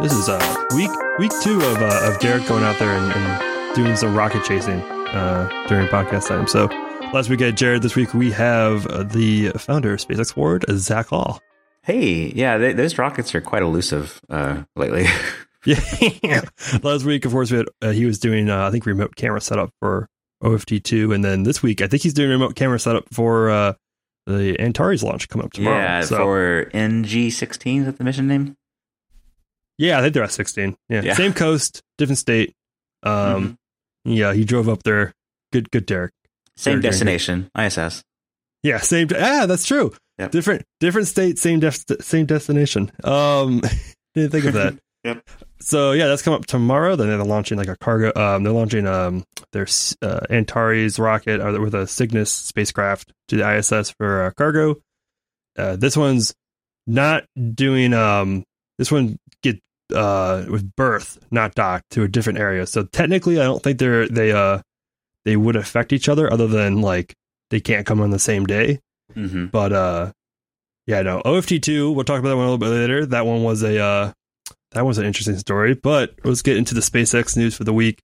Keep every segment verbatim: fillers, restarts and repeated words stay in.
This is uh, week week two of uh, of Derek going out there and, and doing some rocket chasing uh, during podcast time. So last week I had Jared. This week we have uh, the founder of SpaceX Forward, Zach Hall. Hey, yeah, they, those rockets are quite elusive uh, lately. Yeah. Last week, of course, we had, uh, he was doing uh, I think remote camera setup for O F T two, and then this week I think he's doing remote camera setup for uh, the Antares launch coming up tomorrow. Yeah, so, for N G sixteen, is that the mission name? Yeah, I think they're at sixteen. Yeah. yeah. Same coast, different state. Um, mm-hmm. Yeah, he drove up there. Good, good, Derek. Same Derek destination, I S S. Yeah, same. Ah, that's true. Yep. Different, different state, same def- same destination. Um, didn't think of that. Yep. So yeah, that's coming up tomorrow. Then they're launching like a cargo. Um, they're launching um their uh, Antares rocket uh, with a Cygnus spacecraft to the I S S for uh, cargo. Uh, this one's not doing. Um, this one get uh with berth, not docked to a different area. So technically, I don't think they're they uh they would affect each other, other than like they can't come on the same day. Mm-hmm. But uh, yeah, no O F T two. We'll talk about that one a little bit later. That one was a uh. That was an interesting story, but let's get into the SpaceX news for the week.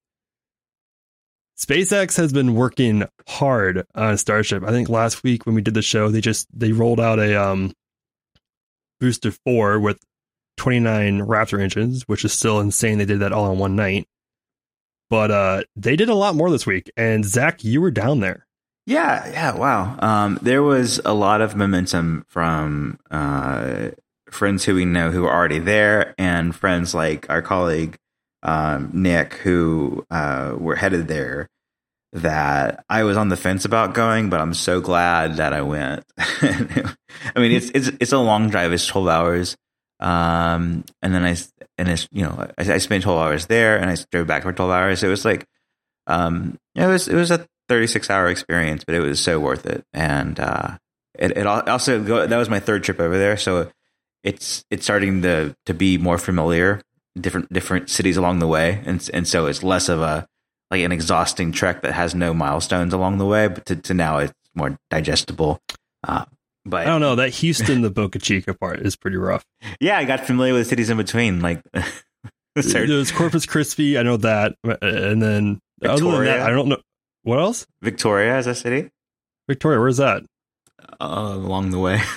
SpaceX has been working hard on Starship. I think last week when we did the show, they just they rolled out a um, booster four with twenty-nine Raptor engines, which is still insane. They did that all in one night, but uh, they did a lot more this week. And Zach, you were down there. Yeah, yeah, wow. Um, there was a lot of momentum from uh, friends who we know who are already there, and friends like our colleague um, Nick, who uh, were headed there, that I was on the fence about going, but I'm so glad that I went. I mean, it's it's it's a long drive. It's twelve hours, um, and then I and it's you know I, I spent twelve hours there, and I drove back for twelve hours. It was like, um, it was it was a thirty-six hour experience, but it was so worth it. And uh, it it also go, that was my third trip over there, so. It's it's starting to, to be more familiar, different different cities along the way, and and so it's less of a like an exhausting trek that has no milestones along the way, but to, to now it's more digestible. Uh, but I don't know, that Houston the Boca Chica part is pretty rough. Yeah, I got familiar with cities in between, like there's Corpus Christi, I know that, and then Victoria. Other than that, I don't know what else. Victoria is a city. Victoria, where's that? Uh, along the way.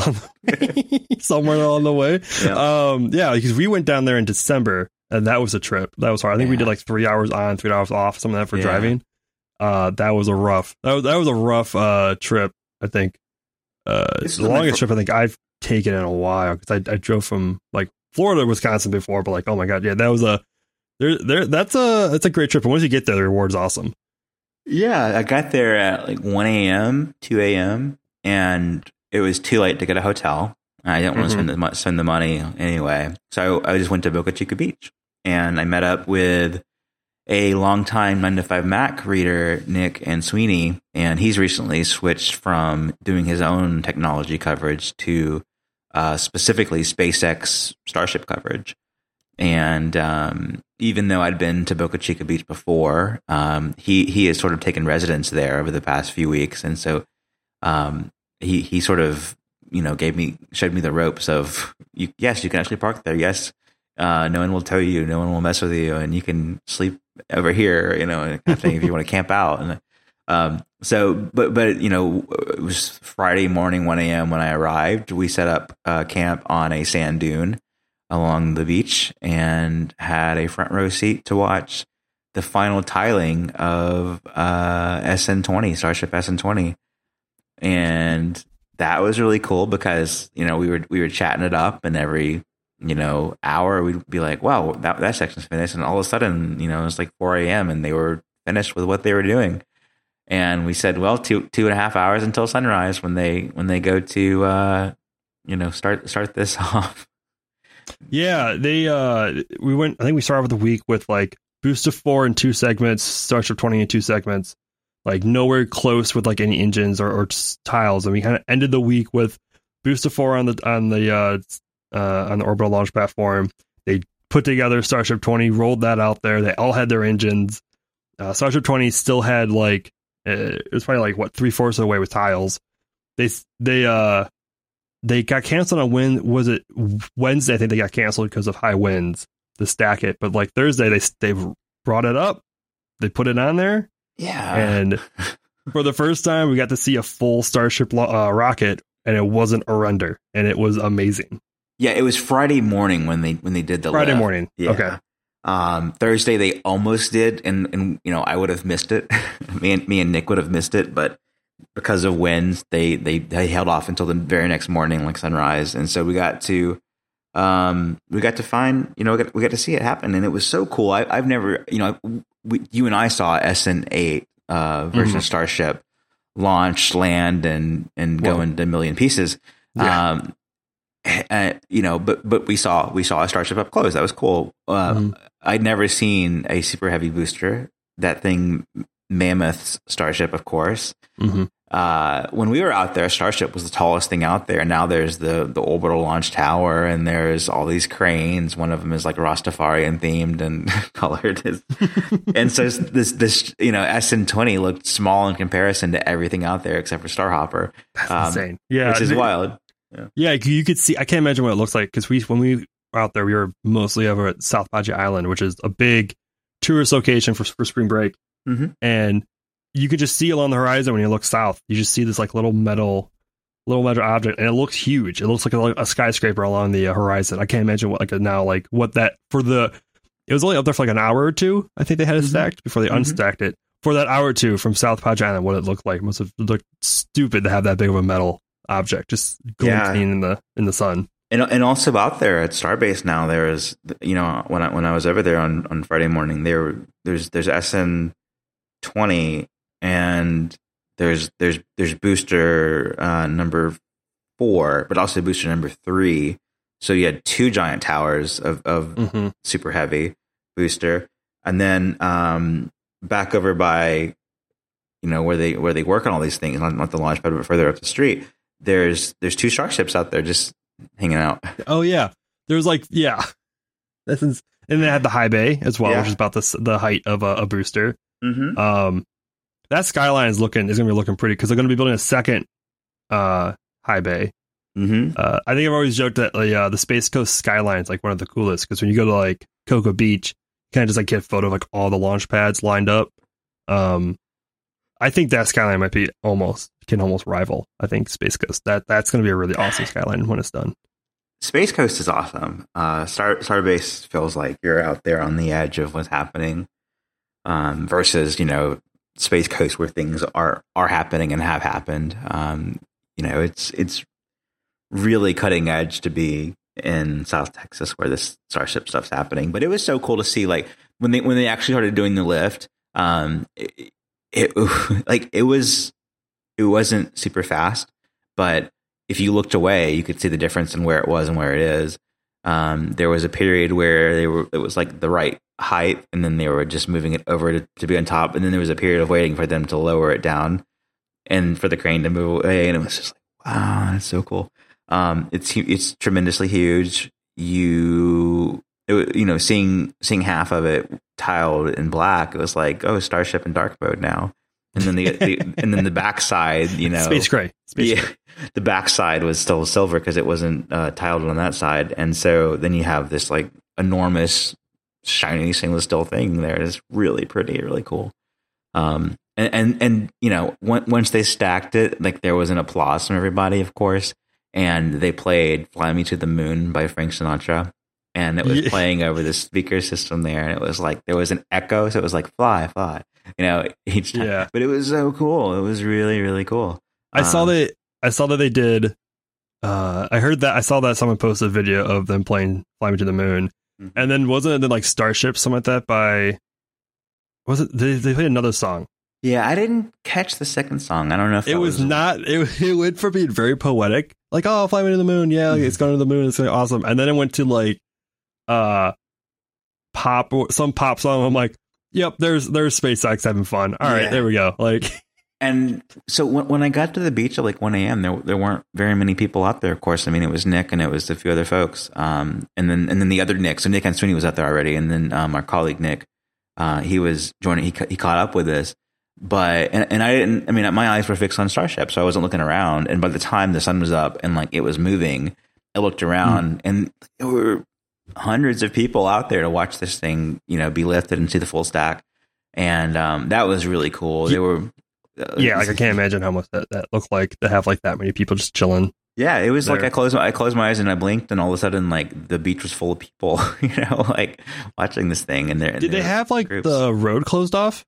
Somewhere along the way. Yeah. Um, yeah, because we went down there in December, and that was a trip. That was hard. I think yeah. we did like three hours on, three hours off, some of that for yeah. driving. Uh, that was a rough. That was that was a rough uh trip. I think uh, the longest trip I think I've taken in a while, because I, I drove from like Florida to Wisconsin before, but like oh my god, yeah, that was a there there. That's a that's a great trip. And once you get there, the reward's awesome. Yeah, I got there at like one a.m., two a.m., and it was too late to get a hotel. I didn't want mm-hmm. to spend the, spend the money anyway. So I just went to Boca Chica Beach, and I met up with a longtime nine to five Mac reader, Nick and Sweeney, and he's recently switched from doing his own technology coverage to uh, specifically SpaceX Starship coverage. And um, even though I'd been to Boca Chica Beach before, um, he, he has sort of taken residence there over the past few weeks. And so um, He he sort of, you know, gave me, showed me the ropes of, you, yes, you can actually park there. Yes, uh, no one will tow you. No one will mess with you. And you can sleep over here, you know, kind of thing if you want to camp out. And um, so, but, but, you know, it was Friday morning, one a.m. when I arrived. We set up uh, camp on a sand dune along the beach and had a front row seat to watch the final tiling of uh, S N twenty, Starship S N twenty. And that was really cool because, you know, we were we were chatting it up, and every, you know, hour we'd be like, wow, that, that section's finished. And all of a sudden, you know, it was like four a.m. and they were finished with what they were doing. And we said, well, two two and a half hours until sunrise when they when they go to, uh, you know, start start this off. Yeah, they uh, we went. I think we started with the week with like Booster four in two segments, Starship twenty in two segments. Like nowhere close with like any engines or, or tiles, and we kind of ended the week with Booster four on the on the uh, uh, on the orbital launch platform. They put together Starship twenty, rolled that out there. They all had their engines. Uh, Starship twenty still had like uh, it was probably like what three fourths of the way with tiles. They they uh they got canceled on when was it Wednesday? I think they got canceled because of high winds. to stack it. But like Thursday, they they brought it up, they put it on there, yeah. And for the first time, we got to see a full Starship uh, rocket, and it wasn't a render, and it was amazing. Yeah, it was Friday morning when they when they did the Friday lift. morning. Yeah. Okay. Um, Thursday they almost did, and and you know I would have missed it. me and me and Nick would have missed it, but because of winds, they they they held off until the very next morning, like sunrise, and so we got to um we got to find you know we got, we got to see it happen, and it was so cool. I, I've never you know we, you and I saw S N eight uh, version Mhm. of Starship launch, land, and and go Whoa. into a million pieces. Yeah. Um, uh, you know, but but we saw we saw a Starship up close. That was cool. Uh, Mhm. I'd never seen a super heavy booster. That thing, Mammoth's Starship, of course. Mm-hmm. Uh, when we were out there, Starship was the tallest thing out there. Now there's the the orbital launch tower, and there's all these cranes. One of them is like Rastafarian themed and colored. And so this this you know S N twenty looked small in comparison to everything out there except for Starhopper. That's Um, insane. Yeah, which is th- wild. Yeah, you could see. I can't imagine what it looks like because we when we were out there, we were mostly over at South Padre Island, which is a big tourist location for for spring break, Mhm. and you could just see along the horizon when you look south. You just see this like little metal, little metal object, and it looks huge. It looks like a, a skyscraper along the uh, horizon. I can't imagine what like a, now like what that for the. It was only up there for like an hour or two. I think they had it Mhm. stacked before they Mhm. unstacked it. For that hour or two from South Padre Island, what it looked like must have looked stupid to have that big of a metal object just Yeah. glinting in the in the sun. And and also out there at Starbase now, there is you know when I when I was over there on, on Friday morning, there there's there's S N twenty and there's there's there's booster uh, number four, but also booster number three. So you had two giant towers of of Mm-hmm. super heavy booster, and then um, back over by you know where they where they work on all these things, not, not the launch pad, but further up the street. There's there's two Starships out there just hanging out. Oh yeah, there's like yeah, that's ins- and they had the high bay as well, Yeah. which is about the s- the height of a, a booster. Mm-hmm. Um, that skyline is looking is going to be looking pretty because they're going to be building a second uh high bay. Mm-hmm. Uh, I think I've always joked that like, uh, the Space Coast skyline is like one of the coolest because when you go to like Cocoa Beach, you kind of just like get a photo of like all the launch pads lined up. Um, I think that skyline might be almost can almost rival. I think Space Coast. That that's going to be a really awesome skyline when it's done. Space Coast is awesome. Uh, Star Starbase feels like you're out there on the edge of what's happening, um, versus you know Space Coast where things are are happening and have happened. Um, you know, it's it's really cutting edge to be in South Texas where this Starship stuff's happening. But it was so cool to see like when they when they actually started doing the lift. Um, it, it like it was it wasn't super fast, but if you looked away, you could see the difference in where it was and where it is. Um, there was a period where they were it was like the right height, and then they were just moving it over to, to be on top, and then there was a period of waiting for them to lower it down and for the crane to move away, and it was just like, wow, that's so cool. Um, it's hu- it's tremendously huge. You it, you know seeing seeing half of it tiled in black, it was like, oh, Starship in dark mode now. And then the, the and then the backside, you know, Space gray. Space yeah, gray. the backside was still silver because it wasn't uh, tiled on that side, and so then you have this like enormous shiny stainless steel thing there. It's really pretty, really cool. Um, and and, and you know, when, once they stacked it, like there was an applause from everybody, of course, and they played "Fly Me to the Moon" by Frank Sinatra. And it was Yeah. playing over the speaker system there, and it was like there was an echo, so it was like "fly, fly," you know, each time. Yeah. But it was so cool. It was really, really cool. I saw Um, that. I saw that they did. Uh, I heard that. I saw that someone posted a video of them playing "Fly Me to the Moon," Mhm. and then wasn't it then like Starship, something like that? By was it? They, they played another song. Yeah, I didn't catch the second song. I don't know if It that was not. It, it went from being very poetic, like "Oh, fly me to the moon." Yeah, like, it's going to the moon. It's gonna be awesome. And then it went to like, uh, pop or some pop song. I'm like, yep, there's there's SpaceX having fun. All right, Yeah. there we go. Like, And so when, when I got to the beach at like one a.m., there there weren't very many people out there. Of course, I mean it was Nick and it was a few other folks. Um, and then and then the other Nick, so Nick and Sweeney was out there already, and then um, our colleague Nick, uh, he was joining. He ca- he caught up with us, but and, and I didn't. I mean, my eyes were fixed on Starship, so I wasn't looking around. And by the time the sun was up and like it was moving, I looked around and there were hundreds of people out there to watch this thing, you know, be lifted and see the full stack. And um, that was really cool. They were, uh, yeah, like I can't imagine how much that, that looked like to have like that many people just chilling. Yeah, it was there. like I closed my, I closed my eyes and I blinked, and all of a sudden, like the beach was full of people, you know, like watching this thing. And there, did they have like groups. the road closed off?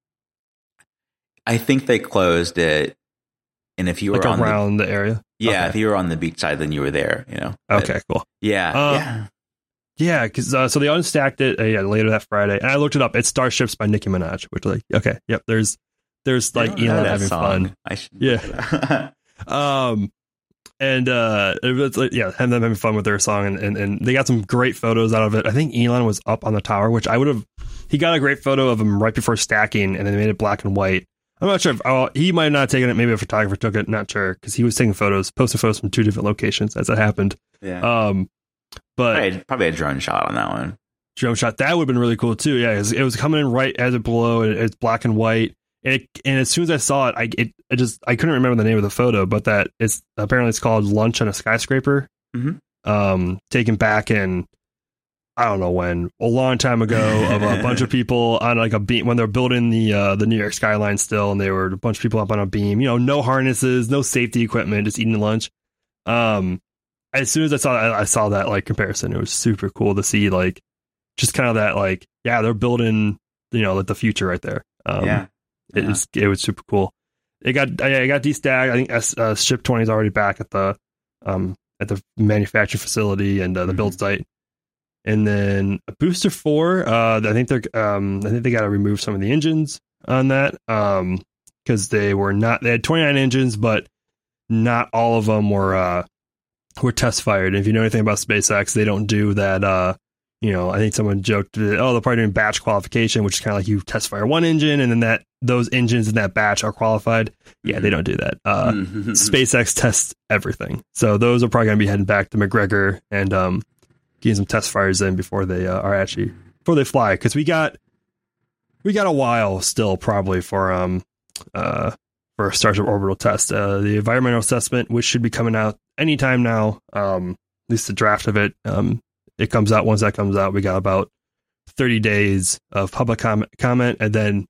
I think they closed it. And if you were like on around the, the area, yeah, okay. if you were on the beach side, then you were there, you know. Okay, but, cool. Yeah, uh, yeah, yeah. Because uh, so they unstacked it uh, yeah, later that Friday, and I looked it up. It's Starships by Nicki Minaj, which like okay, yep. There's there's like Elon having song. fun. I should yeah. um, and uh, it was like, yeah, them having fun with their song, and, and and they got some great photos out of it. I think Elon was up on the tower, which I would have. He got a great photo of him right before stacking, and then they made it black and white. I'm not sure if oh, he might have not taken it. Maybe a photographer took it. Not sure because he was taking photos, posting photos from two different locations as it happened. Yeah. Um, but probably, probably a drone shot on that one. Drone shot that would have been really cool too. Yeah, it was, it was coming in right as it below, and it's black and white. And it, and as soon as I saw it, I it, I just I couldn't remember the name of the photo, but that it's apparently it's called Lunch on a Skyscraper. Mm-hmm. Um, taken back in. I don't know when, a long time ago, of a bunch of people on like a beam when they're building the uh, the New York skyline still, and they were a bunch of people up on a beam. You know, no harnesses, no safety equipment, just eating lunch. Um, as soon as I saw that, I saw that like comparison. It was super cool to see like just kind of that like yeah, they're building you know like the future right there. Um, yeah, yeah. It was it was super cool. It got I got destacked. I think S, uh, Ship twenty is already back at the um at the manufacturing facility and uh, the mm-hmm. build site. And then a Booster four, uh, I think they're, um, I think they got to remove some of the engines on that, um, because they were not. They had twenty-nine engines, but not all of them were uh, were test fired. And if you know anything about SpaceX, they don't do that. Uh, you know, I think someone joked, that, oh, they're probably doing batch qualification, which is kind of like you test fire one engine, and then that those engines in that batch are qualified. Yeah, they don't do that. Uh, SpaceX tests everything, so those are probably going to be heading back to McGregor and um. getting some test fires in before they uh, are actually before they fly, because we got we got a while still probably for um uh for a Starship orbital test. Uh, the environmental assessment, which should be coming out anytime now, um at least the draft of it. Um, it comes out once that comes out. We got about thirty days of public comment, comment, and then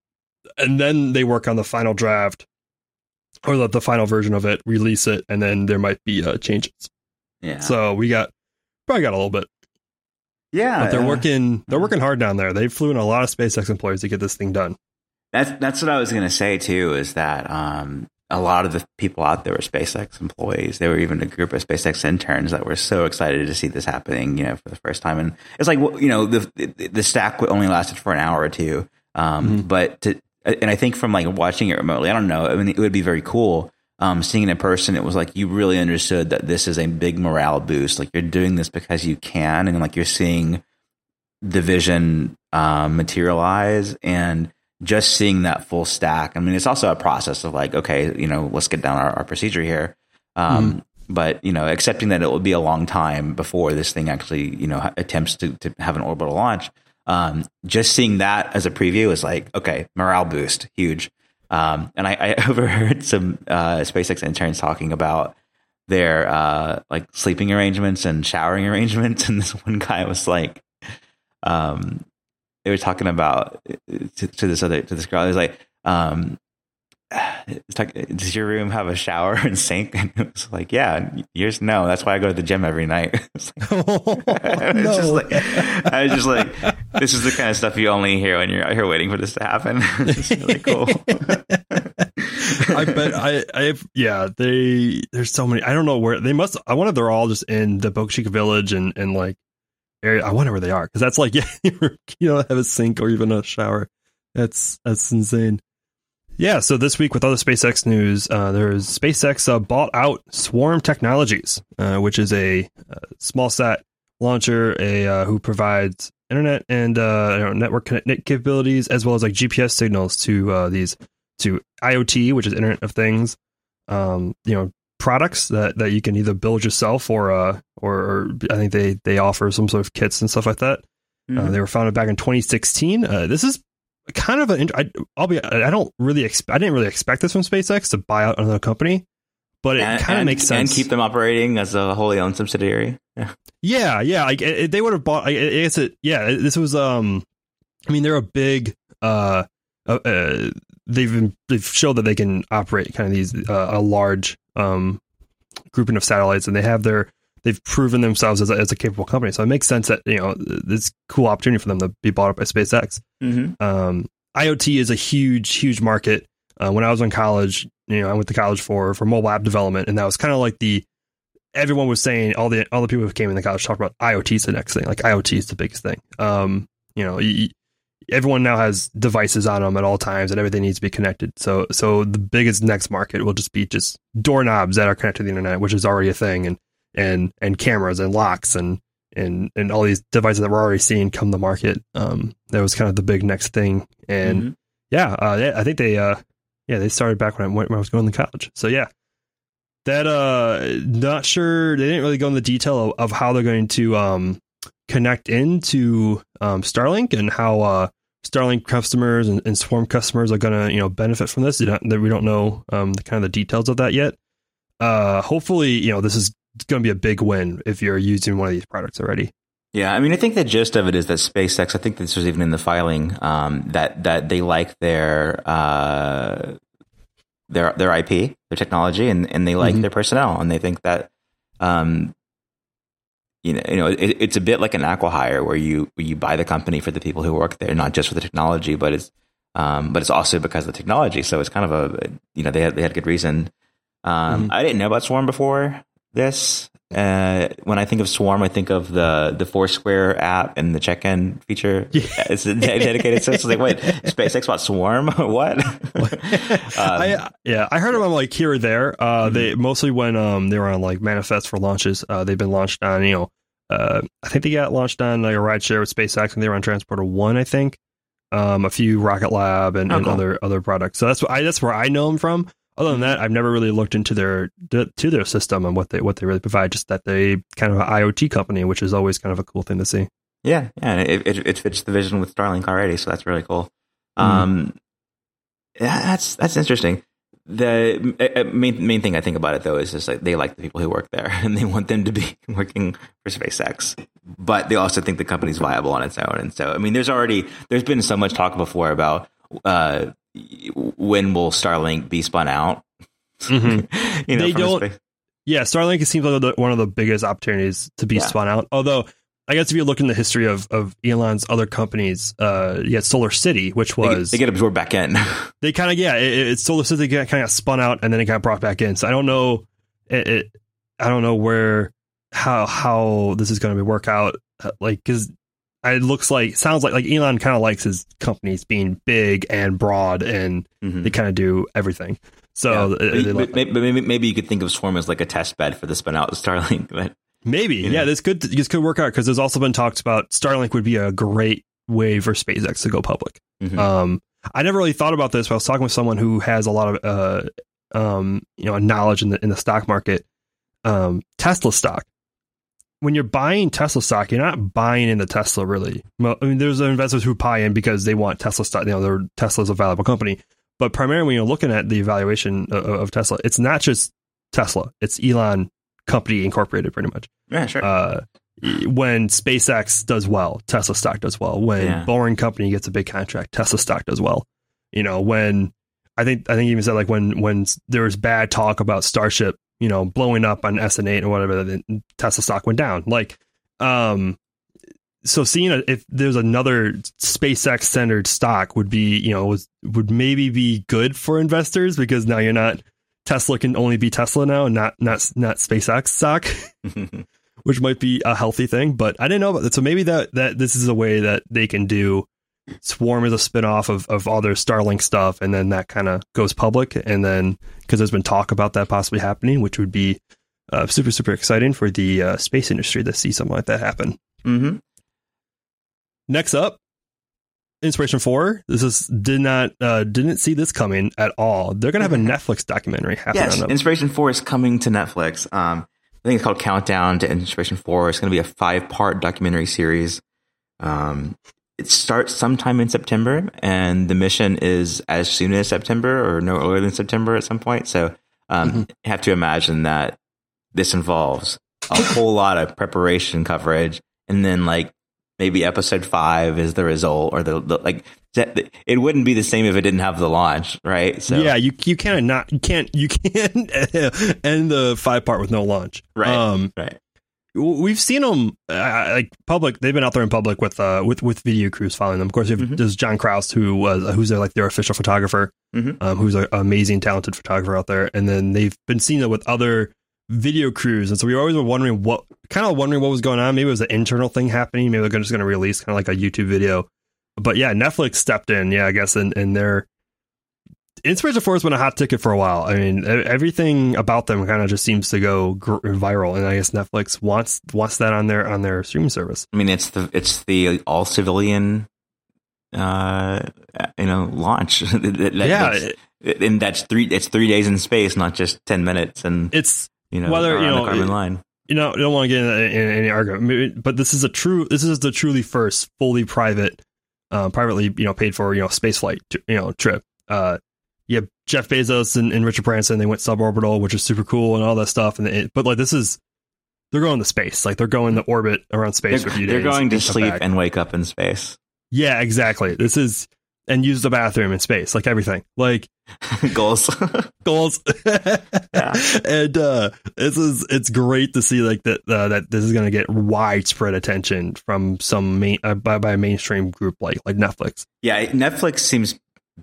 and then they work on the final draft or the, the final version of it, release it, and then there might be uh, changes. Yeah. So we got. Probably got a little bit. Yeah, but they're uh, working. They're working hard down there. They flew in a lot of SpaceX employees to get this thing done. That's that's what I was going to say too. Is that um, a lot of the people out there were SpaceX employees. There were even a group of SpaceX interns that were so excited to see this happening, you know, for the first time. And it's like, you know, the the stack only lasted for an hour or two, um, mm-hmm. but to, and I think from like watching it remotely, I don't know. I mean, it would be very cool. Um, seeing it in person, it was like you really understood that this is a big morale boost. Like you're doing this because you can, and like you're seeing the vision um, materialize, and just seeing that full stack. I mean, it's also a process of like, okay, you know, let's get down our, our procedure here. Um, mm. But you know, accepting that it will be a long time before this thing actually, you know, attempts to, to have an orbital launch. Um, just seeing that as a preview is like, okay, morale boost, huge. Um, and I, I overheard some uh, SpaceX interns talking about their uh, like sleeping arrangements and showering arrangements, and this one guy was like, um, they were talking about to, to this other to this girl. He was like, um, it's like, does your room have a shower and sink? And it was like, yeah. Yours, no. That's why I go to the gym every night. It's like, oh, it's no. just like, I was just like, this is the kind of stuff you only hear when you're out here waiting for this to happen. It's really cool. I bet I, I, yeah, they, there's so many, I don't know where they must, I wonder if they're all just in the Boca Chica village and, and like area. I wonder where they are. Cause that's like, yeah, you don't have a sink or even a shower. That's, that's insane. Yeah, so this week with other SpaceX news, uh, there's SpaceX uh, bought out Swarm Technologies, uh, which is a, a small sat launcher, a uh, who provides internet and uh, you know, network connect capabilities, as well as like G P S signals to uh, these to IoT, which is Internet of Things, um, you know, products that, that you can either build yourself or uh, or, or I think they they offer some sort of kits and stuff like that. Mm-hmm. Uh, they were founded back in twenty sixteen. Uh, this is kind of an I, I'll be I don't really expect I didn't really expect this from SpaceX to buy out another company, but it and, kind of and, makes sense. And keep them operating as a wholly owned subsidiary. Yeah, yeah, yeah. Like it, it- they would have bought. I guess it. Yeah, this was. Um, I mean, they're a big. Uh, uh, uh they've been, they've showed that they can operate kind of these uh, a large um grouping of satellites, and they have their. They've proven themselves as a, as a capable company, so it makes sense that you know it's a cool opportunity for them to be bought up by SpaceX. Mm-hmm. Um, IoT is a huge, huge market. Uh, when I was in college, you know, I went to college for for mobile app development, and that was kind of like the everyone was saying all the all the people who came into college talked about IoT is the next thing. Like IoT is the biggest thing. Um, you know, you, everyone now has devices on them at all times, and everything needs to be connected. So, so the biggest next market will just be just doorknobs that are connected to the internet, which is already a thing, and and and cameras and locks and and and all these devices that we're already seeing come to market. Um, that was kind of the big next thing, and mm-hmm. yeah, uh, they, I think they. Uh, Yeah, they started back when I, went, when I was going to college. So yeah, that uh, not sure they didn't really go into the detail of, of how they're going to um connect into um, Starlink and how uh, Starlink customers and, and Swarm customers are going to you know benefit from this. Don't, we don't know um the kind of the details of that yet. Uh, hopefully, you know this is going to be a big win if you're using one of these products already. Yeah, I mean, I think the gist of it is that SpaceX, I think this was even in the filing, um, that that they like their uh, their their I P, their technology, and, and they like mm-hmm. their personnel, and they think that um, you know, you know, it, it's a bit like an acqui-hire where you you buy the company for the people who work there, not just for the technology, but it's um, but it's also because of the technology. So it's kind of a you know they had they had good reason. Um, mm-hmm. I didn't know about Swarm before this. Uh, when I think of Swarm, I think of the the Foursquare app and the check-in feature. Yeah. It's a dedicated. So it's like, wait, SpaceX bought Swarm? What? um, I, yeah, I heard of them like here or there. Uh, mm-hmm. They mostly when um they were on like manifest for launches. Uh, they've been launched on you know. Uh, I think they got launched on like a rideshare with SpaceX, and they were on Transporter One. I think. Um, a few Rocket Lab and, oh, and cool. other other products. So that's what I that's where I know them from. Other than that, I've never really looked into their to their system and what they what they really provide. Just that they kind of an IoT company, which is always kind of a cool thing to see. Yeah, yeah, it it, it fits the vision with Starlink already, so that's really cool. Mm. Um, that's that's interesting. The uh, main main thing I think about it though is just like they like the people who work there and they want them to be working for SpaceX, but they also think the company's viable on its own. And so, I mean, there's already there's been so much talk before about. Uh, when will Starlink be spun out? Mm-hmm. you know, they don't. Yeah, Starlink seems like the, one of the biggest opportunities to be yeah. spun out. Although, I guess if you look in the history of, of Elon's other companies, uh, you had Solar City, which was they get, they get absorbed back in. they kind of yeah, it, it's Solar City kind of got spun out and then it got brought back in. So I don't know, it, it I don't know where how how this is going to work out. Like because. It looks like, sounds like, like Elon kind of likes his companies being big and broad, and mm-hmm. they kind of do everything. So, yeah. they, they maybe, maybe, maybe, maybe you could think of Swarm as like a test bed for the spin out of Starlink. But, maybe, you know. yeah, this could this could work out because there's also been talks about Starlink would be a great way for SpaceX to go public. Mm-hmm. Um, I never really thought about this, but I was talking with someone who has a lot of uh, um, you know, knowledge in the in the stock market. Um, Tesla stock. When you're buying Tesla stock, you're not buying into Tesla really. Well, I mean, there's investors who buy in because they want Tesla stock. You know, they're, Tesla's a valuable company. But primarily, when you're looking at the evaluation of, of Tesla, it's not just Tesla. It's Elon Company Incorporated, pretty much. Yeah, sure. Uh, when SpaceX does well, Tesla stock does well. When yeah. Boring Company gets a big contract, Tesla stock does well. You know, when I think I think you even said like when when there was bad talk about Starship, you know, blowing up on S N eight or whatever, then Tesla stock went down. Like, um, so seeing a, if there's another SpaceX centered stock would be, you know, was, would maybe be good for investors because now you're not, Tesla can only be Tesla now and not, not, not SpaceX stock, which might be a healthy thing, but I didn't know about that. So maybe that, that this is a way that they can do Swarm as a spinoff of, of all their Starlink stuff, and then that kind of goes public, and then because there's been talk about that possibly happening, which would be uh, super super exciting for the uh, space industry to see something like that happen. Mm-hmm. Next up, Inspiration four. This is did not uh, didn't see this coming at all. They're gonna have a Netflix documentary happening. Yes, on Inspiration four is coming to Netflix. Um, I think it's called Countdown to Inspiration four. It's going to be a five part documentary series. Um, It starts sometime in September, and the mission is as soon as September or no earlier than September at some point. So Um, Mm-hmm. you have to imagine that this involves a whole lot of preparation coverage, and then like maybe episode five is the result, or the, the like. It wouldn't be the same if it didn't have the launch, right? So yeah, you you can't not you can't you can't end the five part with no launch, right? Um, right. We've seen them uh, like public. They've been out there in public with uh with, with video crews following them. Of course, mm-hmm. there's John Krause, who was who's their, like their official photographer, mm-hmm. um, who's an amazing, talented photographer out there. And then they've been seeing it with other video crews, and so we always were wondering what kind of wondering what was going on. Maybe it was an internal thing happening. Maybe they're just going to release kind of like a YouTube video. But yeah, Netflix stepped in. Yeah, I guess, and and their Inspiration four has been a hot ticket for a while. I mean, everything about them kind of just seems to go gr- viral, and I guess Netflix wants wants that on their on their streaming service. I mean, it's the it's the all civilian, uh, you know, launch. that, yeah, that's, and that's three. It's three days in space, not just ten minutes. And it's you know, whether you know, the Kármán line. You know, you don't want to get in, in any argument, but this is a true. This is the truly first fully private, uh, privately you know paid for you know space flight you know trip. Uh, Yeah, Jeff Bezos and, and Richard Branson, they went suborbital, which is super cool and all that stuff. And it, but like this is, they're going to space, like they're going to orbit around space they're, for a few days. They're going to sleep and wake up in space. Yeah, exactly. This is and use the bathroom in space, like everything, like goals, goals. Yeah. And uh, this is it's great to see like that uh, that this is going to get widespread attention from some main uh, by, by a mainstream group like like Netflix. Yeah, Netflix seems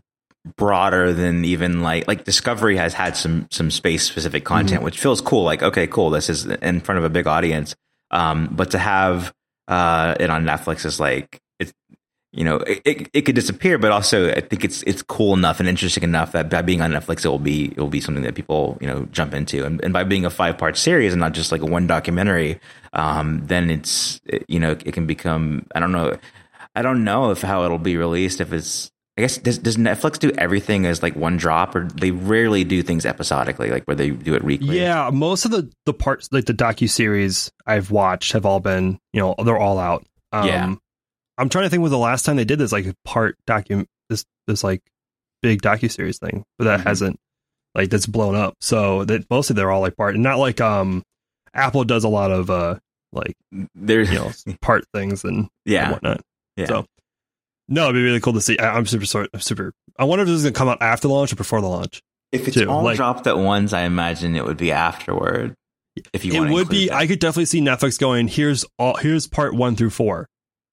broader than even like like Discovery has had some some space specific content, mm-hmm. which feels cool. Like, okay, cool, this is in front of a big audience. Um, but to have uh, it on Netflix is like it's you know it, it, it could disappear, but also I think it's it's cool enough and interesting enough that by being on Netflix, it will be it will be something that people you know jump into, and, and by being a five part series and not just like a one documentary, um, then it's it, you know it can become I don't know I don't know if how it'll be released if it's. I guess does does Netflix do everything as like one drop, or they rarely do things episodically, like where they do it weekly? Yeah, most of the, the parts, like the docuseries I've watched, have all been, you know, they're all out. Um, yeah, I'm trying to think when the last time they did this, like part docu this this like big docuseries thing, but that mm-hmm. hasn't like that's blown up. So that mostly they're all like part, and not like um Apple does a lot of uh like there's you know part things and, yeah. and whatnot. Yeah. So. No, it'd be really cool to see. I, I'm super sorry. I'm super. I wonder if this is going to come out after the launch or before the launch. If it's too. all like, dropped at once, I imagine it would be afterward. If you, it want to would be. That. I could definitely see Netflix going. Here's all. Here's part one through four,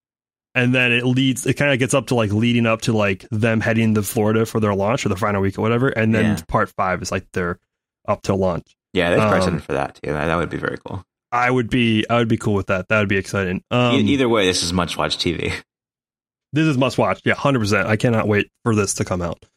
and then it leads. It kind of gets up to like leading up to like them heading to Florida for their launch or the final week or whatever, and then yeah. part five is like they're up till launch. Yeah, there's precedent um, for that too. That would be very cool. I would be. I would be cool with that. That would be exciting. Um, e- either way, this is much watch T V. This is must watch. Yeah, one hundred percent. I cannot wait for this to come out.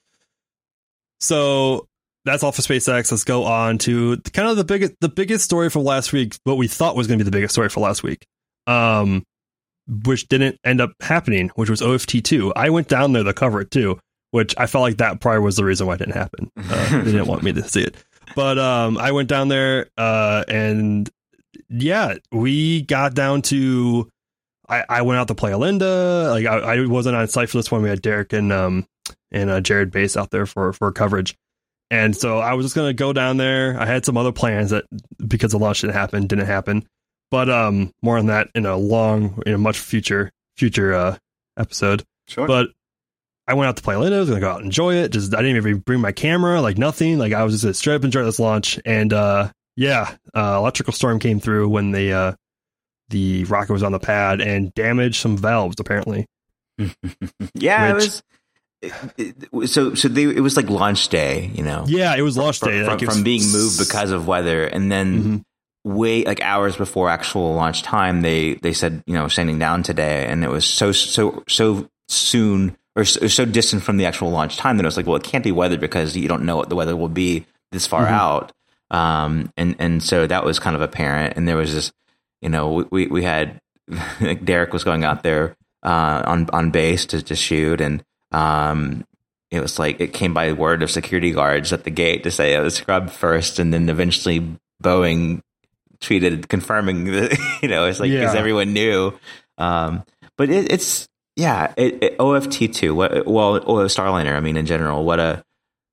So that's all for SpaceX. Let's go on to kind of the biggest the biggest story from last week, what we thought was going to be the biggest story for last week, um, which didn't end up happening, which was O F T two. I went down there to cover it too, which I felt like that probably was the reason why it didn't happen. Uh, they didn't want me to see it. But um, I went down there uh, and yeah, we got down to... I, I went out to Playa Linda. Like I, I wasn't on site for this one. We had Derek and um and uh, Jared Bass out there for for coverage, and so I was just gonna go down there. I had some other plans that because the launch didn't happen, didn't happen. But um, more on that in a long, in a much future future uh episode. Sure. But I went out to Playa Linda. I was gonna go out and enjoy it. Just I didn't even bring my camera, like nothing. Like I was just gonna straight up enjoy this launch. And uh, yeah, uh, electrical storm came through when they uh. the rocket was on the pad and damaged some valves apparently. yeah, which, it was it, it, so so they, it was like launch day, you know. Yeah, it was launch from, day from, like from was, being moved because of weather, and then mm-hmm. way like hours before actual launch time, they they said you know sending down today, and it was so so so soon or so, so distant from the actual launch time that it was like, well, it can't be weather because you don't know what the weather will be this far mm-hmm. out, um, and and so that was kind of apparent, and there was this. You know, we we had like Derek was going out there uh, on on base to, to shoot, and um, it was like it came by word of security guards at the gate to say, oh, scrub first, and then eventually Boeing tweeted confirming that, you know, it's like because yeah. everyone knew. Um, but it, it's yeah, it, it, O F T two. What well, or Starliner. I mean, in general, what a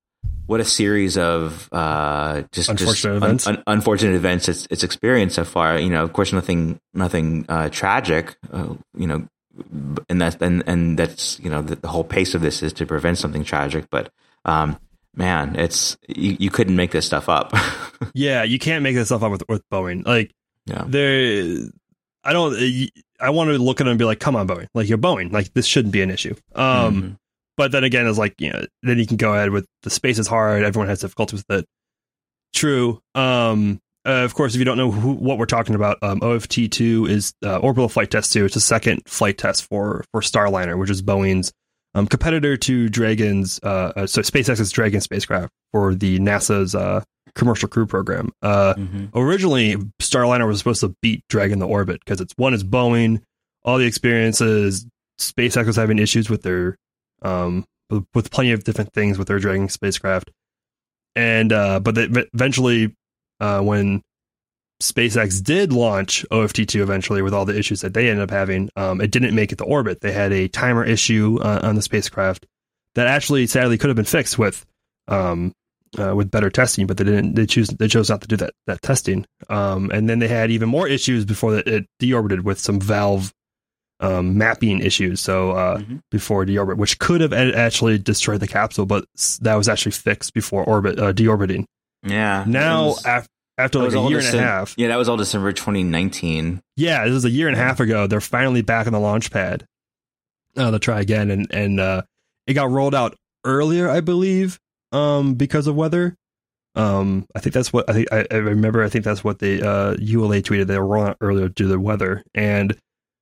what a series of uh, just unfortunate just events. Un, un, unfortunate events it's, it's experienced so far. You know, of course, nothing nothing uh, tragic. Uh, you know, and that's and and that's you know the, the whole pace of this is to prevent something tragic. But um, man, it's you, you couldn't make this stuff up. Yeah, you can't make this stuff up with with Boeing. Like, yeah. there, I don't. I want to look at it and be like, come on, Boeing. Like, you're Boeing. Like, this shouldn't be an issue. Um. Mm-hmm. But then again, it's like, you know, then you can go ahead with the space is hard. Everyone has difficulty with it. True. Um, uh, of course, if you don't know who, what we're talking about, um, O F T two is uh, Orbital Flight Test two. It's a second flight test for for Starliner, which is Boeing's um, competitor to Dragon's, uh, uh, so SpaceX's Dragon spacecraft for the NASA's uh, Commercial Crew Program. Uh, mm-hmm. Originally, Starliner was supposed to beat Dragon to orbit because it's one is Boeing, all the experiences. SpaceX was having issues with their Um, with plenty of different things with their Dragon spacecraft, and uh, but they, eventually, uh, when SpaceX did launch O F T two, eventually with all the issues that they ended up having, um, it didn't make it to orbit. They had a timer issue uh, on the spacecraft that actually, sadly, could have been fixed with um, uh, with better testing, but they didn't. They choose they chose not to do that that testing, um, and then they had even more issues before it deorbited with some valve. Um, mapping issues, so uh, mm-hmm. before deorbit, which could have actually destroyed the capsule, but that was actually fixed before orbit uh, deorbiting. Yeah. Now, was, af- after like a year and December, a half, yeah, that was all December twenty nineteen. Yeah, this was a year and a half ago. They're finally back on the launch pad. Uh, to try again, and and uh, it got rolled out earlier, I believe, um, because of weather. Um, I think that's what I think. I, I remember. I think that's what the uh, U L A tweeted. They were rolling out earlier due to the weather and.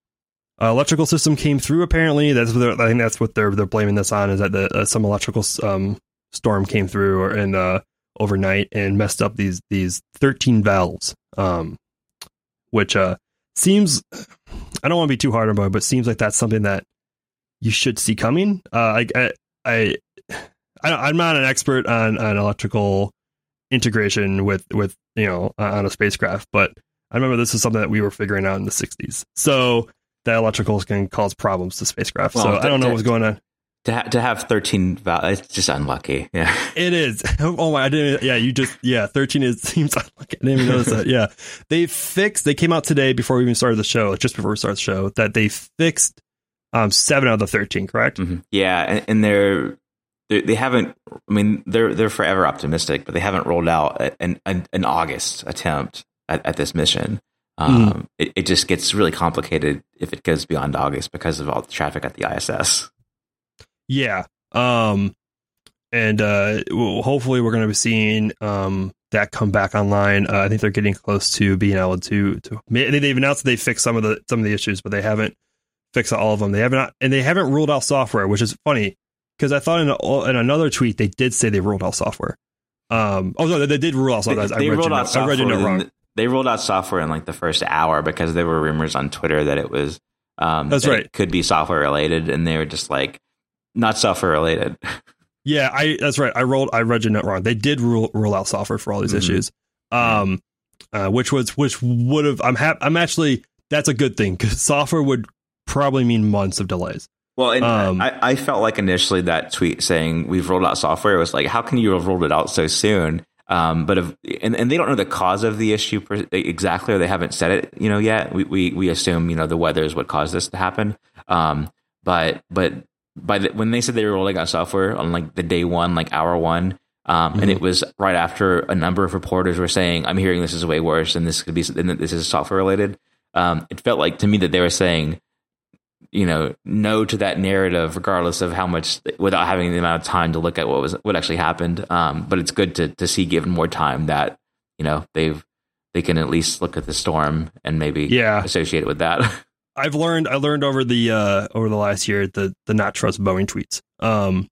Uh, electrical system came through. Apparently, that's what I think. That's what they're they're blaming this on. Is that the uh, some electrical um, storm came through or, and uh, overnight and messed up these these thirteen valves, um, which uh, seems. I don't want to be too hard on it, but seems like that's something that you should see coming. Uh, I I, I I'm not an expert on, on electrical integration with with you know on a spacecraft, but I remember this is something that we were figuring out in the sixties. So. That electricals can cause problems to spacecraft. Well, so to, I don't know to, what's going on. To, ha- to have thirteen valves, it's just unlucky. Yeah, it is. Oh my! I didn't. Yeah, you just. Yeah, thirteen is seems unlucky. I didn't even notice that. Yeah, they fixed. They came out today before we even started the show, just before we started the show, that they fixed um, seven out of the thirteen. Correct? Mm-hmm. Yeah, and, and they're, they're they haven't. I mean, they're they're forever optimistic, but they haven't rolled out an an, an August attempt at, at this mission. Um, mm. it, it just gets really complicated if it goes beyond August because of all the traffic at the I S S. Yeah. Um, and uh, well, hopefully we're going to be seeing um, that come back online. Uh, I think they're getting close to being able to, to they've announced that they fixed some of the some of the issues, but they haven't fixed all of them. They haven't, and they haven't ruled out software, which is funny because I thought in, a, in another tweet they did say they ruled out software. Um, oh no, they did rule out software. They, they I read ruled your out note, software. I read your note wrong. The, They rolled out software in like the first hour because there were rumors on Twitter that it was um, that's that right. It could be software related, and they were just like not software related. Yeah, I that's right. I rolled. I read your note wrong. They did rule rule out software for all these mm-hmm. issues, um, uh, which was which would have. I'm happy. I'm actually that's a good thing because software would probably mean months of delays. Well, and um, I, I felt like initially that tweet saying we've rolled out software was like, how can you have rolled it out so soon? Um, but if, and, and they don't know the cause of the issue per, exactly, or they haven't said it, you know, yet. We, we, we assume, you know, the weather is what caused this to happen. Um, but, but by the, when they said they were rolling out software on like the day one, like hour one, um, mm-hmm. and it was right after a number of reporters were saying, I'm hearing this is way worse and this could be, and this is software related. Um, it felt like to me that they were saying, you know, no to that narrative, regardless of how much, without having the amount of time to look at what was what actually happened. Um, but it's good to to see, given more time, that you know they've they can at least look at the storm and maybe yeah. associate it with that. I've learned I learned over the uh, over the last year the the not trust Boeing tweets. Um,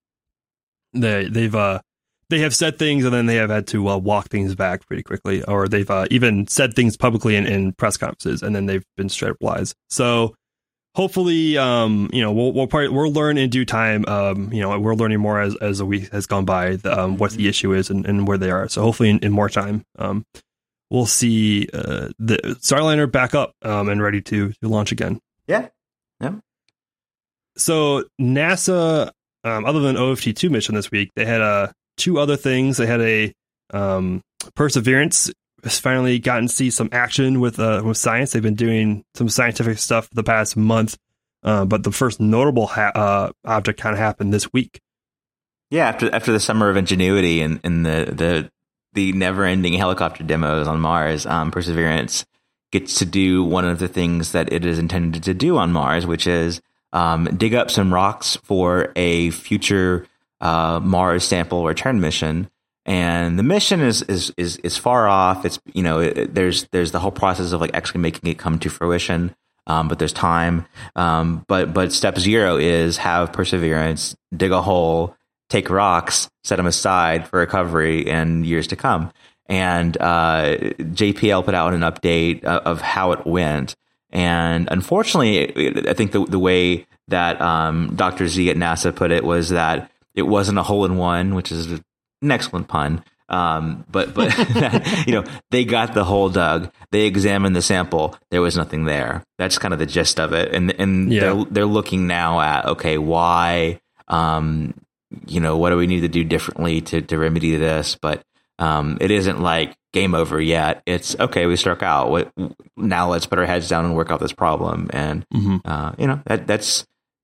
they they've uh they have said things and then they have had to uh, walk things back pretty quickly, or they've uh, even said things publicly in, in press conferences and then they've been straight up lies. So. Hopefully, um, you know, we'll we'll probably we'll learn in due time. Um, you know, we're learning more as as a week has gone by. The, um, what the issue is and, and where they are. So hopefully, in, in more time, um, we'll see uh, the Starliner back up um, and ready to, to launch again. Yeah, yeah. So NASA, um, other than O F T two mission this week, they had uh, two other things. They had a um, Perseverance has finally gotten to see some action with uh, with science. They've been doing some scientific stuff for the past month, uh, but the first notable ha- uh, object kind of happened this week. Yeah, after after the summer of ingenuity and, and the the the never ending helicopter demos on Mars, um, Perseverance gets to do one of the things that it is intended to do on Mars, which is um, dig up some rocks for a future uh, Mars sample return mission. And the mission is is is, is far off. It's you know it, there's there's the whole process of like actually making it come to fruition. Um, but there's time. Um, but but step zero is have Perseverance dig a hole, take rocks, set them aside for recovery and years to come. And uh, J P L put out an update of, of how it went. And unfortunately, I think the the way that um, Doctor Z at NASA put it was that it wasn't a hole in one, which is an excellent pun. Um, but, but, you know, they got the hole dug, they examined the sample, there was nothing there. That's kind of the gist of it. And, and yeah. they're, they're looking now at, okay, why, um, you know, what do we need to do differently to, to remedy this? But, um, it isn't like game over yet. It's okay. We struck out. What, now let's put our heads down and work out this problem. And, mm-hmm. uh, you know, that, that's,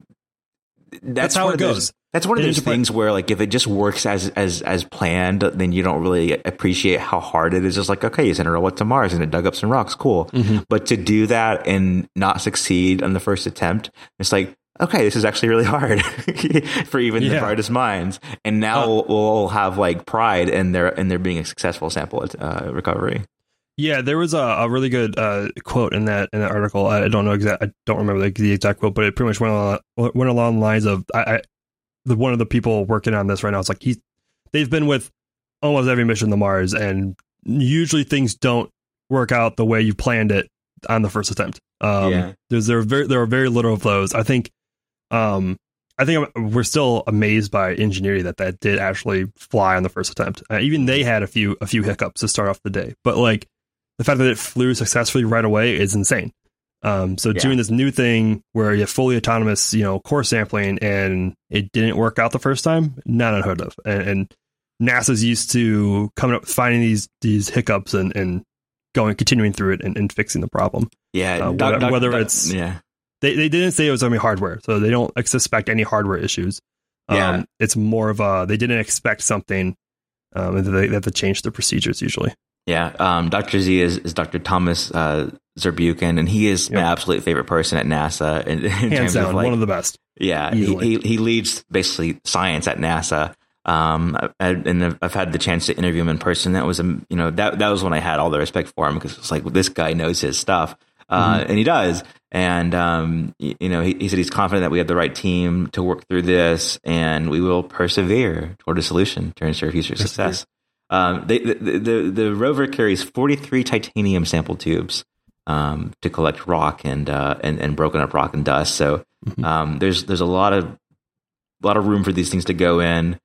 that's, that's how it goes. That's one of those things where, like, if it just works as as as planned, then you don't really appreciate how hard it is. Just like, okay, you sent a robot to Mars and it dug up some rocks, cool. Mm-hmm. But to do that and not succeed on the first attempt, it's like, okay, this is actually really hard for even yeah. the brightest minds. And now uh, we'll, we'll have like pride in there in there being a successful sample uh, recovery. Yeah, there was a, a really good uh, quote in that in that article. I don't know exact, I don't remember the, the exact quote, but it pretty much went along, went along the lines of I. I The, one of the people working on this right now is like he's they've been with almost every mission to Mars, and usually things don't work out the way you planned it on the first attempt. Um, yeah. There's there are very there are very little of those. I think, um, I think I'm, we're still amazed by ingenuity that that did actually fly on the first attempt. Uh, even they had a few a few hiccups to start off the day, but like the fact that it flew successfully right away is insane. Um, so yeah. doing this new thing where you have fully autonomous, you know, core sampling and it didn't work out the first time, not unheard of. And, and NASA's used to coming up, finding these these hiccups and, and going, continuing through it and, and fixing the problem. Yeah. Uh, doc, whether, doc, whether doc, it's, yeah. they, they didn't say it was going to be hardware, so they don't suspect any hardware issues. Um, yeah. It's more of a, they didn't expect something um, and they, they have to change the procedures usually. Yeah. Um, Doctor Z is, is Doctor Thomas uh, Zurbuchen, and he is yep. my absolute favorite person at NASA. In, in Hands terms down, of like, one of the best. Yeah, he, he he leads basically science at NASA. Um, I, and I've had the chance to interview him in person. That was a you know that that was when I had all the respect for him, because it's like, well, this guy knows his stuff, uh, mm-hmm. and he does. And um, you, you know, he, he said he's confident that we have the right team to work through this, and we will persevere toward a solution to ensure future success. Um, they, the, the the rover carries forty-three titanium sample tubes um, to collect rock and uh, and and broken up rock and dust. So mm-hmm. um, there's there's a lot of a lot of room for these things to go in.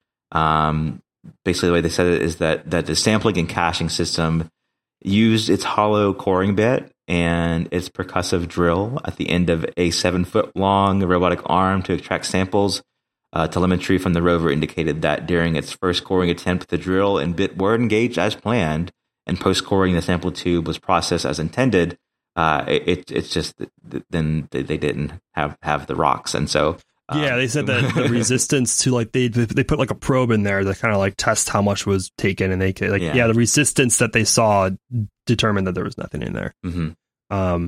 Um, basically, the way they said it is that that the sampling and caching system used its hollow coring bit and its percussive drill at the end of a seven foot long robotic arm to extract samples. Uh, telemetry from the rover indicated that during its first coring attempt, the drill and bit were engaged as planned, and post-coring, the sample tube was processed as intended. Uh, it, it's just that then they, they didn't have, have the rocks, and so um, yeah, they said that the resistance to like they they put like a probe in there to kind of like test how much was taken, and they like yeah, yeah the resistance that they saw determined that there was nothing in there. Mm-hmm. Um,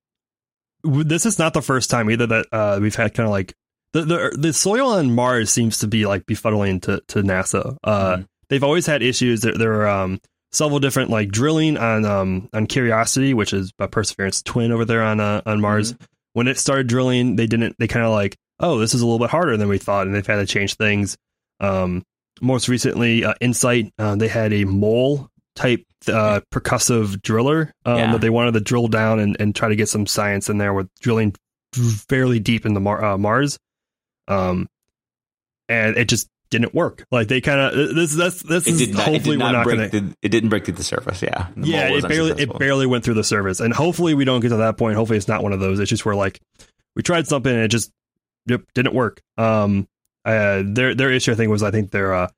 this is not the first time either that uh, we've had kind of like. The, the the soil on Mars seems to be like befuddling to, to NASA. Uh, mm-hmm. They've always had issues. There, there are um, several different like drilling on um, on Curiosity, which is a Perseverance twin over there on uh, on Mars. Mm-hmm. When it started drilling, they didn't. They kind of like, oh, this is a little bit harder than we thought, and they've had to change things. Um, most recently, uh, InSight, uh, they had a mole type uh, percussive driller um, yeah. that they wanted to drill down and, and try to get some science in there with drilling fairly deep into Mar- uh, Mars. Um, and it just didn't work. Like they kind of this that's this is not, hopefully we're not going to. It didn't break through the surface. Yeah, the yeah. It barely it barely went through the surface, and hopefully we don't get to that point. Hopefully it's not one of those issues where like we tried something and it just yep, didn't work. Um, uh, their their issue I think was I think their uh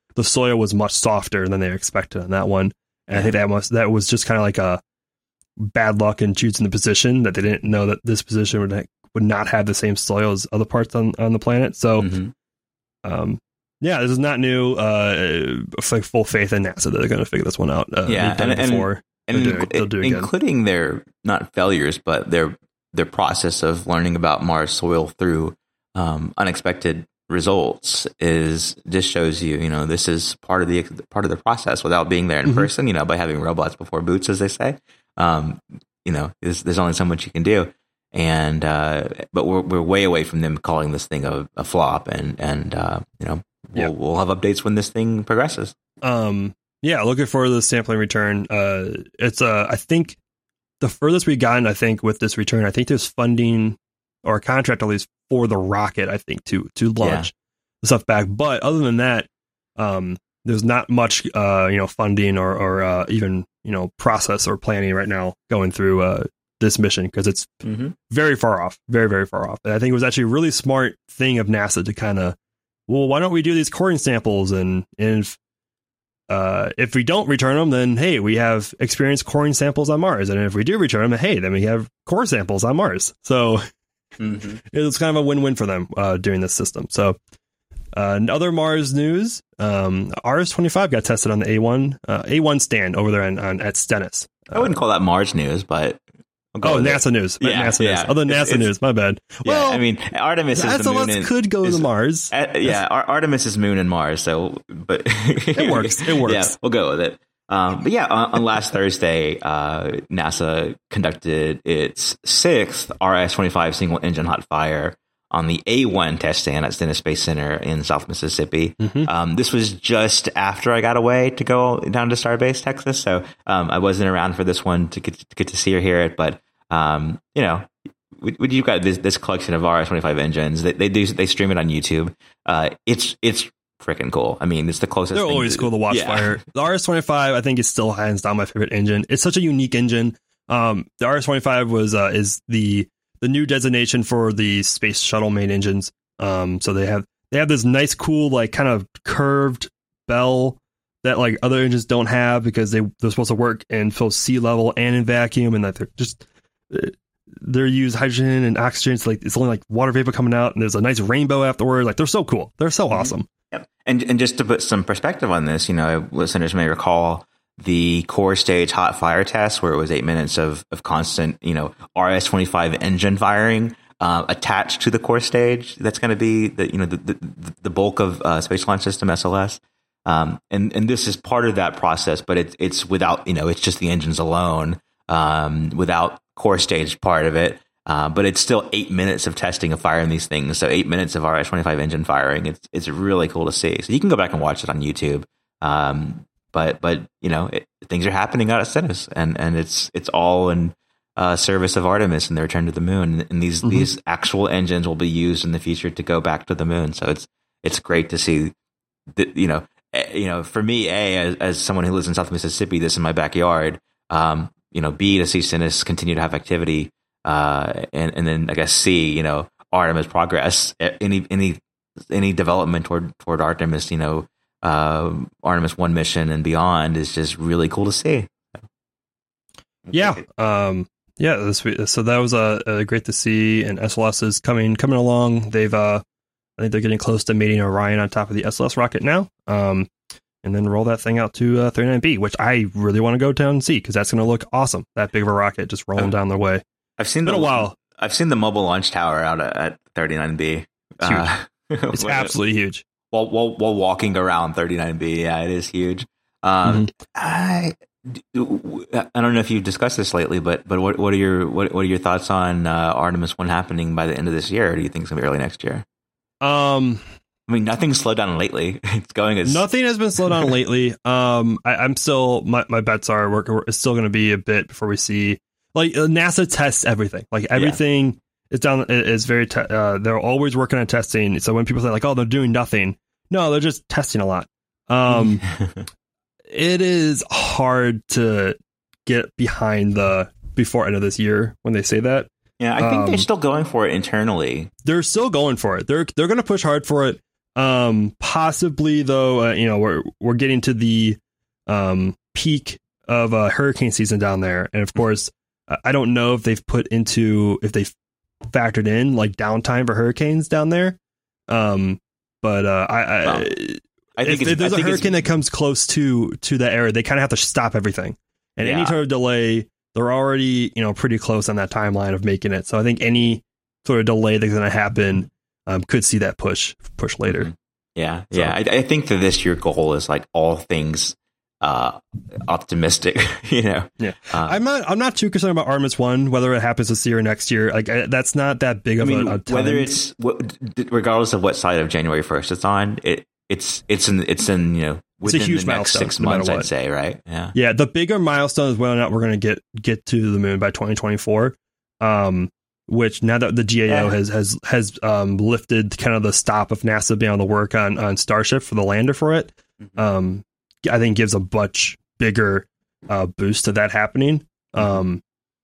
the soil was much softer than they expected on that one. And yeah. I think that must that was just kind of like a bad luck in choosing the position, that they didn't know that this position would would not have the same soil as other parts on, on the planet. So, mm-hmm. um, yeah, this is not new. Uh, like full faith in NASA that they're going to figure this one out. Uh, yeah, done and, it before. and, and they'll do, they'll do it including their not failures, but their their process of learning about Mars soil through um, unexpected results is just shows you, you know, this is part of the part of the process without being there in mm-hmm. person. You know, by having robots before boots, as they say. Um, you know, there's, there's only so much you can do. And, uh, but we're, we're way away from them calling this thing a, a flop, and, and, uh, you know, we'll, yeah. we'll have updates when this thing progresses. Um, yeah, looking forward to the sampling return. Uh, it's, uh, I think the furthest we've gotten, I think with this return, I think there's funding or a contract at least for the rocket, I think to, to launch yeah. the stuff back. But other than that, um, there's not much, uh, you know, funding or, or, uh, even, you know, process or planning right now going through, uh, this mission, because it's mm-hmm. very far off, very, very far off. And I think it was actually a really smart thing of NASA to kind of, well, why don't we do these coring samples? And, and if, uh, if we don't return them, then, hey, we have experienced coring samples on Mars. And if we do return them, hey, then we have core samples on Mars. So mm-hmm. it was kind of a win-win for them uh, doing this system. So uh, other Mars news, um, R S twenty-five got tested on the A one, uh, A one stand over there on, on at Stennis. I wouldn't call that Mars news, but... Oh, NASA it. news. Yeah, NASA yeah. news. Other NASA it's, news. My bad. Yeah, well, I mean, Artemis is the moon. And, could go is, to Mars. Uh, yeah, Ar- Artemis is moon and Mars. So, but it works. It works. Yeah, we'll go with it. Um, but yeah, on, on last Thursday, uh, NASA conducted its sixth R S twenty-five single engine hot fire on the A one test stand at Stennis Space Center in South Mississippi. Mm-hmm. Um, this was just after I got away to go down to Starbase, Texas. So um, I wasn't around for this one to get to, get to see or hear it. But, um, you know, when you've got this, this collection of R S twenty-five engines, they, they do they stream it on YouTube. Uh, it's it's freaking cool. I mean, it's the closest. They're thing always to, cool to watch yeah. fire. The R S twenty-five, I think, is still hands down my favorite engine. It's such a unique engine. Um, the R S twenty-five was uh, is the the new designation for the space shuttle main engines. Um, so they have they have this nice, cool, like kind of curved bell that like other engines don't have, because they they're supposed to work in both sea level and in vacuum, and that they're just they're use hydrogen and oxygen. It's like it's only like water vapor coming out, and there's a nice rainbow afterward. Like they're so cool. They're so awesome. Yep. And and just to put some perspective on this, you know, listeners may recall the core stage hot fire test, where it was eight minutes of, of constant, you know, R S twenty-five engine firing uh, attached to the core stage. That's going to be the, you know, the, the, the bulk of uh, Space Launch System, S L S. Um, and, and this is part of that process, but it's, it's without, you know, it's just the engines alone, um, without core stage part of it. Uh, but it's still eight minutes of testing of firing these things. So eight minutes of R S twenty-five engine firing. It's, it's really cool to see. So you can go back and watch it on YouTube. Um, But but you know it, things are happening out at Stennis, and, and it's it's all in uh, service of Artemis and the return to the moon. And these mm-hmm. these actual engines will be used in the future to go back to the moon. So it's it's great to see that, you know you know for me, a as, as someone who lives in South Mississippi, this is my backyard. Um, you know, B, to see Stennis continue to have activity, uh, and and then I guess C, you know, Artemis progress. Any any any development toward toward Artemis, you know. Uh, Artemis one mission and beyond is just really cool to see. Yeah, um, yeah. This, so that was uh, uh, great to see, and S L S is coming coming along. They've, uh, I think they're getting close to mating Orion on top of the S L S rocket now, um, and then roll that thing out to uh, thirty-nine B, which I really want to go down and see, because that's going to look awesome. That big of a rocket just rolling oh, down the way. I've seen it's been the, a while. I've seen the mobile launch tower out at, at thirty-nine B. It's huge. Uh, it's absolutely huge. While, while while walking around thirty-nine B, yeah, it is huge. Um, mm-hmm. I I don't know if you've discussed this lately, but but what what are your what what are your thoughts on uh, Artemis one happening by the end of this year? Or do you think it's gonna be early next year? Um, I mean, nothing's slowed down lately. It's going as nothing has been slowed down lately. Um, I, I'm still my, my bets are we're, it's still going to be a bit before we see, like, NASA tests everything, like everything. Yeah. It's down. It's very. Te- uh, they're always working on testing. So when people say like, "Oh, they're doing nothing," no, they're just testing a lot. Um, it is hard to get behind the before end of this year when they say that. Yeah, I think um, they're still going for it internally. They're still going for it. They're they're going to push hard for it. Um, possibly though, uh, you know, we're we're getting to the um peak of uh, hurricane season down there, and of course, uh, I don't know if they've put into if they've factored in like downtime for hurricanes down there. Um, but uh, I, I, well, I think if, if there's I a think hurricane that comes close to to that area, they kind of have to stop everything, and Yeah. any sort of delay, they're already you know pretty close on that timeline of making it. So I think any sort of delay that's going to happen um, could see that push push later. Mhm. Yeah, So- yeah. I, I think that this year goal is like all things uh, optimistic. You know, Yeah. Uh, I'm not. I'm not too concerned about Artemis One, whether it happens this year or next year. Like I, that's not that big I of mean, a, a time. whether it's what, regardless of what side of January first it's on, it it's it's in it's in you know It's a within huge the next milestone, six no matter months, what. I'd say, right? Yeah, Yeah, the bigger milestone is whether or not we're going to get get to the moon by twenty twenty-four. Um, which now that the G A O Yeah. has has has um lifted kind of the stop of NASA being able to work on on Starship for the lander for it, Mhm. um, I think gives a much bigger uh boost to that happening. Um,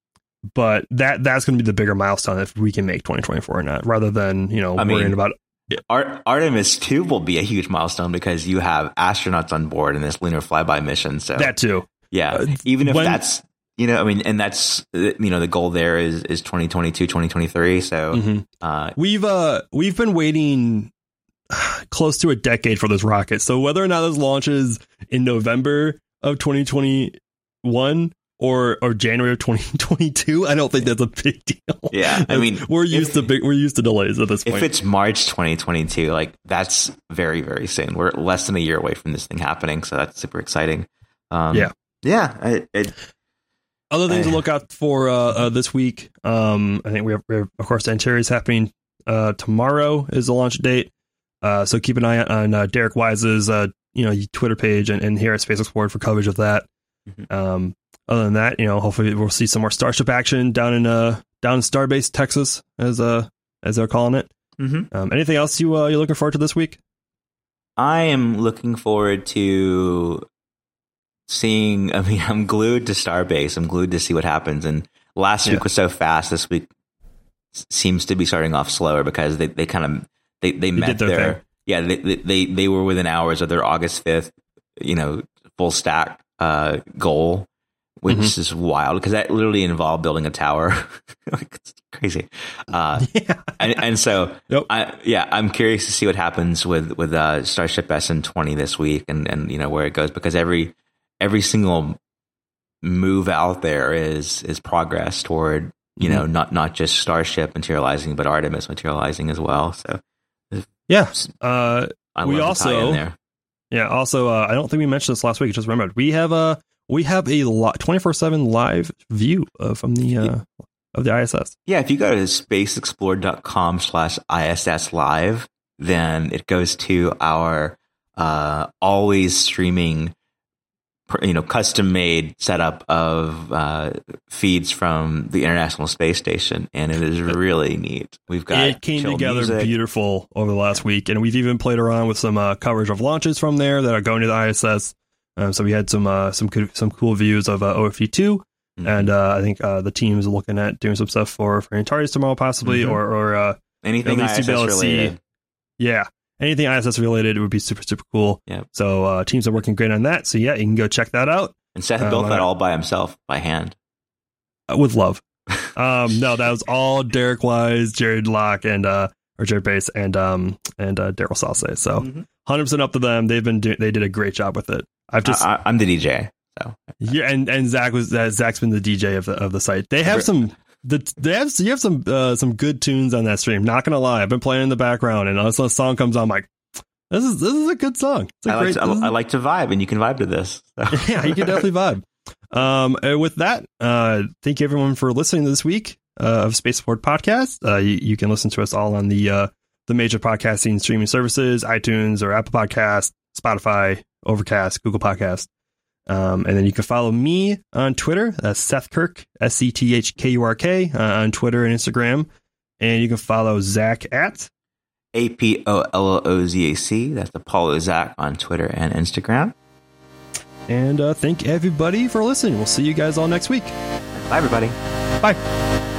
but that that's going to be the bigger milestone if we can make twenty twenty-four or not, rather than you know I mean, worrying about. Ar- Artemis two will be a huge milestone because you have astronauts on board in this lunar flyby mission. So That too. yeah, Uh, even if when- that's you know, I mean, and that's uh, you know the goal there is is twenty twenty-two, twenty twenty-three. So Mhm. uh, We've uh we've been waiting close to a decade for this rocket. So whether or not this launches in November of twenty twenty-one or or January of twenty twenty-two, I don't think that's a big deal. Yeah, I mean, we're used if- to big we're used to delays at this if point. it's March twenty twenty-two, like that's very very soon. We're less than a year away from this thing happening, so that's super exciting. Um, Yeah. yeah. I, it, Other things I- to look out for uh, uh, this week. Um, I think we have, we have of course, Antares is happening uh, tomorrow is the launch date. Uh, so keep an eye on uh, Derek Wise's uh, you know Twitter page and, and here at Space Explored for coverage of that. Mhm. Um, other than that, you know, hopefully we'll see some more Starship action down in uh down in Starbase, Texas, as uh as they're calling it. Mhm. Um, anything else you uh, you're looking forward to this week? I am looking forward to seeing. I mean, I'm glued to Starbase. I'm glued to see what happens. And last Yeah. week was so fast. This week s- seems to be starting off slower because they, they kind of they, they met did their their, thing. yeah they, they they they were within hours of their August fifth you know full stack uh, goal, which Mhm. is wild because that literally involved building a tower. Like, it's crazy. Uh, Yeah. and, and so, Yep. I, yeah, I'm curious to see what happens with with uh, Starship S N twenty this week, and, and you know where it goes because every every single move out there is is progress toward you Mm-hmm. know not not just Starship materializing, but Artemis materializing as well. So Yeah. Uh, I We love the tie also- in there. Yeah. Also, uh, I don't think we mentioned this last week. I just remembered we have a we have a twenty-four seven live view uh, from the uh, of the I S S. Yeah, if you go to spaceexplored.com slash ISS live, then it goes to our uh, always streaming, you know, custom made setup of uh, feeds from the International Space Station, and it is really neat. We've got It came chill together music. beautiful over the last week, and we've even played around with some uh, coverage of launches from there that are going to the I S S. Um, so we had some uh, some good, some cool views of uh, O F E two, Mhm. and uh, I think uh, the team is looking at doing some stuff for for Antares tomorrow, possibly, Mhm. or or uh, Anything at least to I S be S able to see- related. yeah, anything I S S related would be super super cool. Yeah. So uh, teams are working great on that. So yeah, you can go check that out And Seth Um, built that I- all by himself, by hand. uh, with love. Um, no, that was all Derek Wise, Jared Locke, and uh, or Jared Bass, and um, and uh, Daryl Salse. So one Mhm. hundred percent up to them. They've been do- they did a great job with it. I've just I, I, I'm the D J, so yeah, and and Zach was uh, Zach's been the D J of the of the site. They have some the they have you have some uh, some good tunes on that stream. Not gonna lie, I've been playing in the background, and as a song comes on, I'm like, this is this is a good song. It's a I like, great. to, this is- I, I like to vibe, and you can vibe to this. So. yeah, you can definitely vibe. Um, and with that, uh, thank you everyone for listening this week uh, of Space Support Podcast. Uh, you, you can listen to us all on the uh, the major podcasting streaming services, iTunes or Apple Podcast, Spotify, Overcast, Google Podcast. Um, and then you can follow me on Twitter. That's Seth Kirk, S C T H K U R K, uh, on Twitter and Instagram. And you can follow Zach at A P O L O Z A C. That's Apollo Zach on Twitter and Instagram. and uh, thank everybody for listening. We'll see you guys all next week. Bye, everybody. Bye.